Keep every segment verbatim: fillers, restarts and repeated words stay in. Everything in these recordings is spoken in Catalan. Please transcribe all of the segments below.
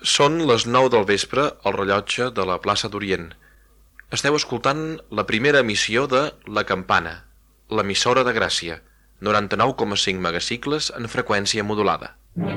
Són les nou del vespre al rellotge de la plaça d'Orient. Esteu escoltant la primera emissió de La Campana, l'emissora de Gràcia, noranta-nou coma cinc megacicles en freqüència modulada.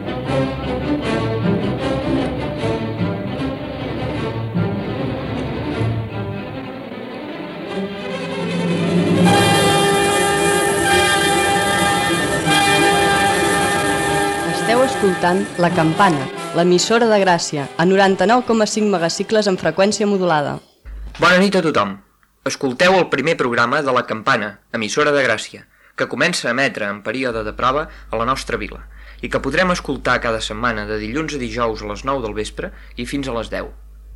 Esteu escoltant La Campana, l'emissora de Gràcia, a noranta-nou coma cinc megacicles en freqüència modulada. Bona nit a tothom. Escolteu el primer programa de La Campana, emissora de Gràcia, que comença a emetre en període de prova a la nostra vila i que podrem escoltar cada setmana de dilluns a dijous a les nou del vespre i fins a les deu.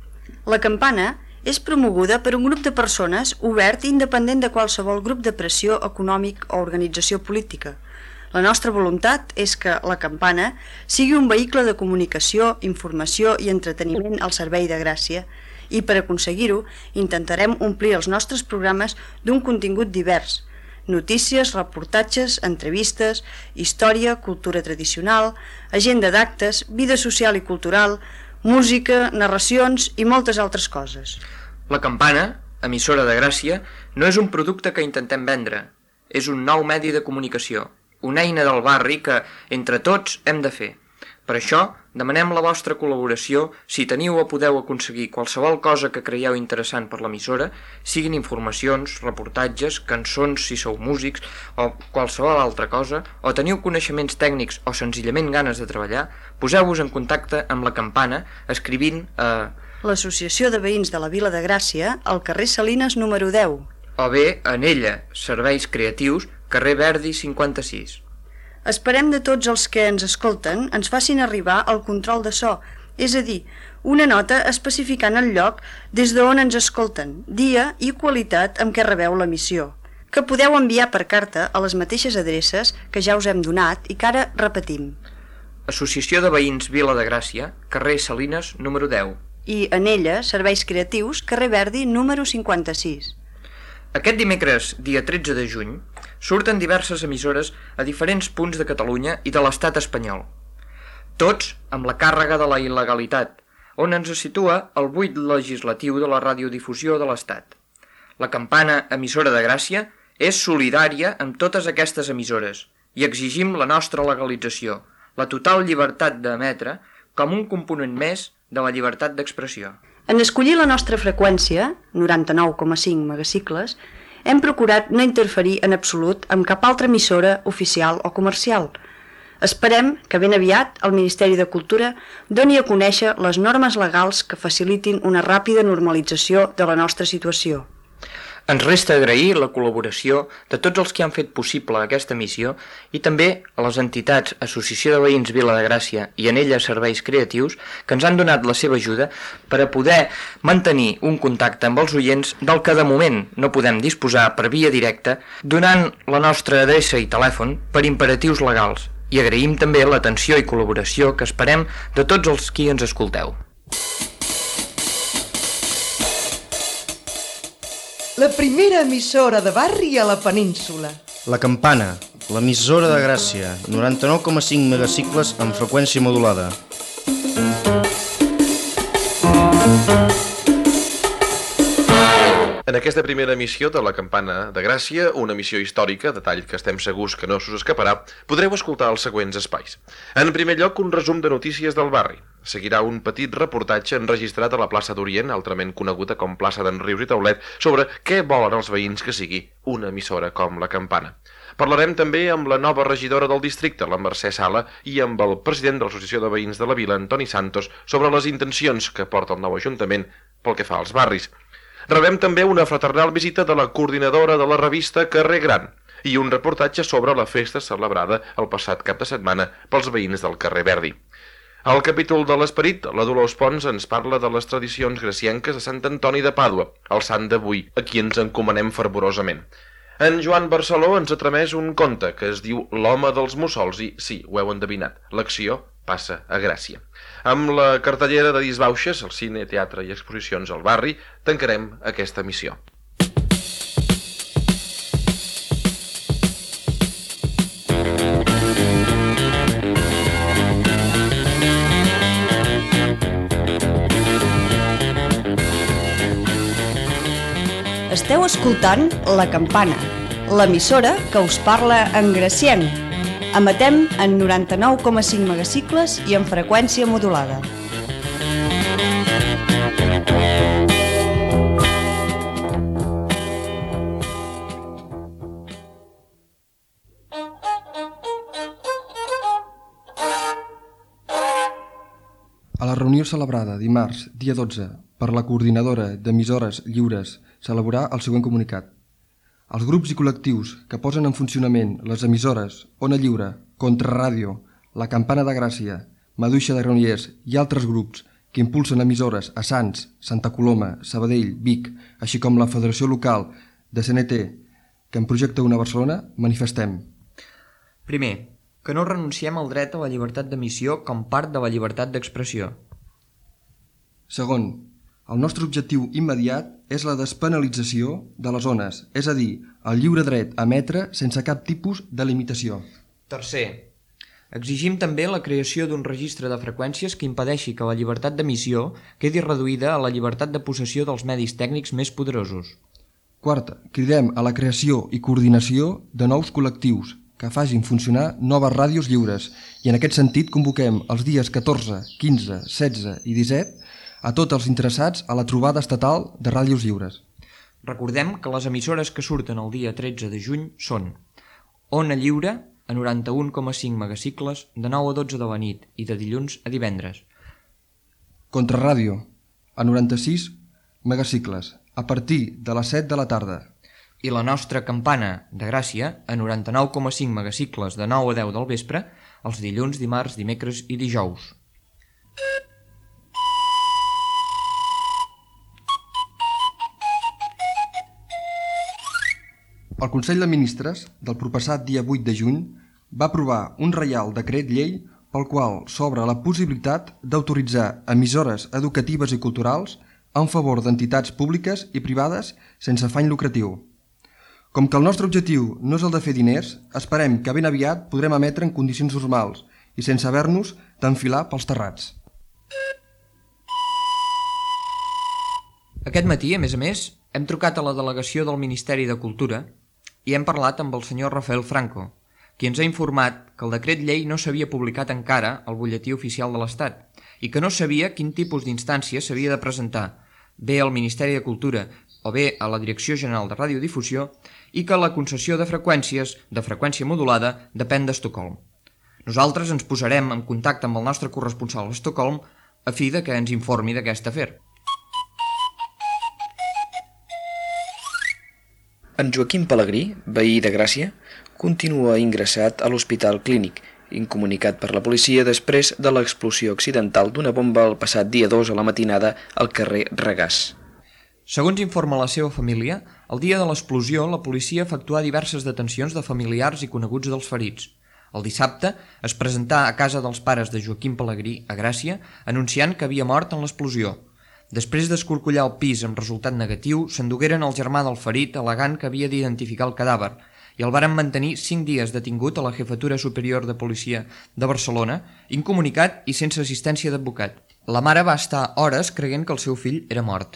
La Campana és promoguda per un grup de persones obert i independent de qualsevol grup de pressió econòmic o organització política. La nostra voluntat és que La Campana sigui un vehicle de comunicació, informació i entreteniment al servei de Gràcia i per aconseguir-ho intentarem omplir els nostres programes d'un contingut divers: notícies, reportatges, entrevistes, història, cultura tradicional, agenda d'actes, vida social i cultural, música, narracions i moltes altres coses. La Campana, emissora de Gràcia, no és un producte que intentem vendre, és un nou medi de comunicació, una eina del barri que, entre tots, hem de fer. Per això, demanem la vostra col·laboració si teniu o podeu aconseguir qualsevol cosa que creieu interessant per l'emissora, siguin informacions, reportatges, cançons si sou músics o qualsevol altra cosa, o teniu coneixements tècnics o senzillament ganes de treballar, poseu-vos en contacte amb La Campana escrivint a l'Associació de Veïns de la Vila de Gràcia, al carrer Salines número deu. O bé en ella, Serveis Creatius, carrer Verdi cinquanta-sis. Esperem de tots els que ens escolten ens facin arribar el control de so, és a dir, una nota especificant el lloc des d'on ens escolten, dia i qualitat amb què rebeu l'emissió, que podeu enviar per carta a les mateixes adreces que ja us hem donat i que ara repetim. Associació de Veïns Vila de Gràcia, carrer Salines número deu. I en ella, Serveis Creatius, carrer Verdi número cinquanta-sis. Aquest dimecres, dia tretze de juny, surten diverses emissores a diferents punts de Catalunya i de l'estat espanyol. Tots amb la càrrega de la il·legalitat, on ens situa el buit legislatiu de la radiodifusió de l'estat. La Campana, emissora de Gràcia, és solidària amb totes aquestes emissores i exigim la nostra legalització, la total llibertat d'emetre com un component més de la llibertat d'expressió. En escollir la nostra freqüència, noranta-nou coma cinc megacicles, hem procurat no interferir en absolut amb cap altra emissora oficial o comercial. Esperem que ben aviat el Ministeri de Cultura doni a conèixer les normes legals que facilitin una ràpida normalització de la nostra situació. Ens resta agrair la col·laboració de tots els que han fet possible aquesta missió i també a les entitats Associació de Veïns Vila de Gràcia i en ella Serveis Creatius que ens han donat la seva ajuda per a poder mantenir un contacte amb els oients del que de moment no podem disposar per via directa, donant la nostra adreça i telèfon per imperatius legals, i agraïm també l'atenció i col·laboració que esperem de tots els qui ens escolteu. La primera emissora de barri a la península. La Campana, l'emissora de Gràcia, noranta-nou coma cinc megacicles en freqüència modulada. En aquesta primera emissió de La Campana de Gràcia, una emissió històrica, detall que estem segurs que no s'us escaparà, podreu escoltar els següents espais. En primer lloc, un resum de notícies del barri. Seguirà un petit reportatge enregistrat a la plaça d'Orient, altrament coneguda com plaça d'en Rius i Taulet, sobre què volen els veïns que sigui una emissora com La Campana. Parlarem també amb la nova regidora del districte, la Mercè Sala, i amb el president de l'Associació de Veïns de la Vila, Antoni Santos, sobre les intencions que porta el nou ajuntament pel que fa als barris. Rebem també una fraternal visita de la coordinadora de la revista Carrer Gran i un reportatge sobre la festa celebrada el passat cap de setmana pels veïns del carrer Verdi. Al capítol de l'Esperit, la Dolors Pons ens parla de les tradicions gracienques de Sant Antoni de Pàdua, el sant d'avui, a qui ens encomanem fervorosament. En Joan Barceló ens ha tramès un conte que es diu L'home dels mussols i, sí, ho heu endevinat, l'acció passa a Gràcia. Amb la cartellera de disbauxes, el cine, teatre i exposicions al barri, tancarem aquesta missió. escoltant La Campana, l'emissora que us parla en gracienc. Emetem en noranta-nou coma cinc megacicles i en freqüència modulada. A la reunió celebrada dimarts, dia dotze, per la coordinadora d'emissores lliures, s'elaborà el següent comunicat. Els grups i col·lectius que posen en funcionament les emissores Ona Lliure, Contrarràdio, La Campana de Gràcia, Maduixa de Granollers i altres grups que impulsen emissores a Sants, Santa Coloma, Sabadell, Vic, així com la Federació Local de C N T, que en projecta una a Barcelona, manifestem. Primer, que no renunciem al dret a la llibertat d'emissió com part de la llibertat d'expressió. Segon, el nostre objectiu immediat és la despenalització de les ones, és a dir, el lliure dret a emetre sense cap tipus de limitació. Tercer, exigim també la creació d'un registre de freqüències que impedeixi que la llibertat d'emissió quedi reduïda a la llibertat de possessió dels medis tècnics més poderosos. Quarta, cridem a la creació i coordinació de nous col·lectius que facin funcionar noves ràdios lliures i en aquest sentit convoquem els dies catorze, quinze, setze i disset a tots els interessats a la trobada estatal de ràdios lliures. Recordem que les emissores que surten el dia tretze de juny són Ona Lliure a noranta-un coma cinc megacicles de nou a dotze de la nit i de dilluns a divendres. Contrarràdio a noranta-sis megacicles a partir de les set de la tarda. I la nostra Campana de Gràcia a noranta-nou coma cinc megacicles de nou a deu del vespre els dilluns, dimarts, dimecres i dijous. El Consell de Ministres del proppassat dia vuit de juny va aprovar un reial decret llei pel qual s'obre la possibilitat d'autoritzar emissores educatives i culturals en favor d'entitats públiques i privades sense afany lucratiu. Com que el nostre objectiu no és el de fer diners, esperem que ben aviat podrem emetre en condicions normals i sense haver-nos d'enfilar pels terrats. Aquest matí, a més a més, hem trucat a la delegació del Ministeri de Cultura i hem parlat amb el senyor Rafael Franco, qui ens ha informat que el decret llei no s'havia publicat encara al butlletí oficial de l'Estat i que no sabia quin tipus d'instància s'havia de presentar, bé al Ministeri de Cultura o bé a la Direcció General de Radiodifusió, i que la concessió de freqüències de freqüència modulada depèn d'Estocolm. Nosaltres ens posarem en contacte amb el nostre corresponsal a Estocolm a fi de que ens informi d'aquest afer. En Joaquim Pelegrí, veí de Gràcia, continua ingressat a l'Hospital Clínic, incomunicat per la policia després de l'explosió accidental d'una bomba el passat dia dos a la matinada al carrer Regàs. Segons informa la seva família, el dia de l'explosió la policia efectuà diverses detencions de familiars i coneguts dels ferits. El dissabte es presentà a casa dels pares de Joaquim Pelegrí a Gràcia anunciant que havia mort en l'explosió. Després d'escorcollar el pis amb resultat negatiu, s'endugueren el germà del ferit al·legant que havia d'identificar el cadàver i el varen mantenir cinc dies detingut a la Jefatura Superior de Policia de Barcelona, incomunicat i sense assistència d'advocat. La mare va estar hores creient que el seu fill era mort.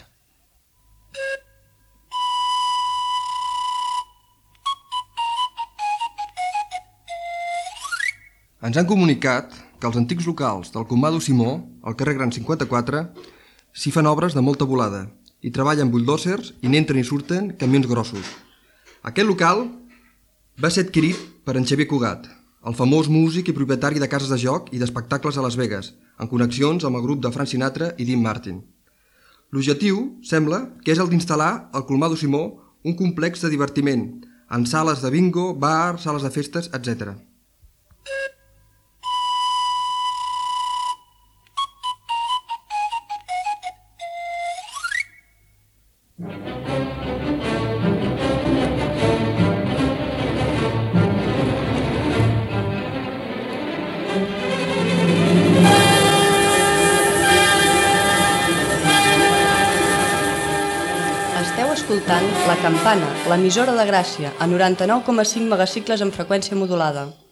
Ens han comunicat que els antics locals del Comado Simó, al carrer Gran cinquanta-quatre, s'hi fan obres de molta volada i treballen bulldòzers i n'entren i surten camions grossos. Aquest local va ser adquirit per en Xavier Cugat, el famós músic i propietari de cases de joc i d'espectacles a Las Vegas, en connexions amb el grup de Frank Sinatra i Dean Martin. L'objectiu, sembla, que és el d'instal·lar al Colmado Simó un complex de divertiment, amb sales de bingo, bar, sales de festes, etcètera. Esteu escoltant La Campana, l'emissora de Gràcia, a noranta-nou coma cinc megacicles en freqüència modulada.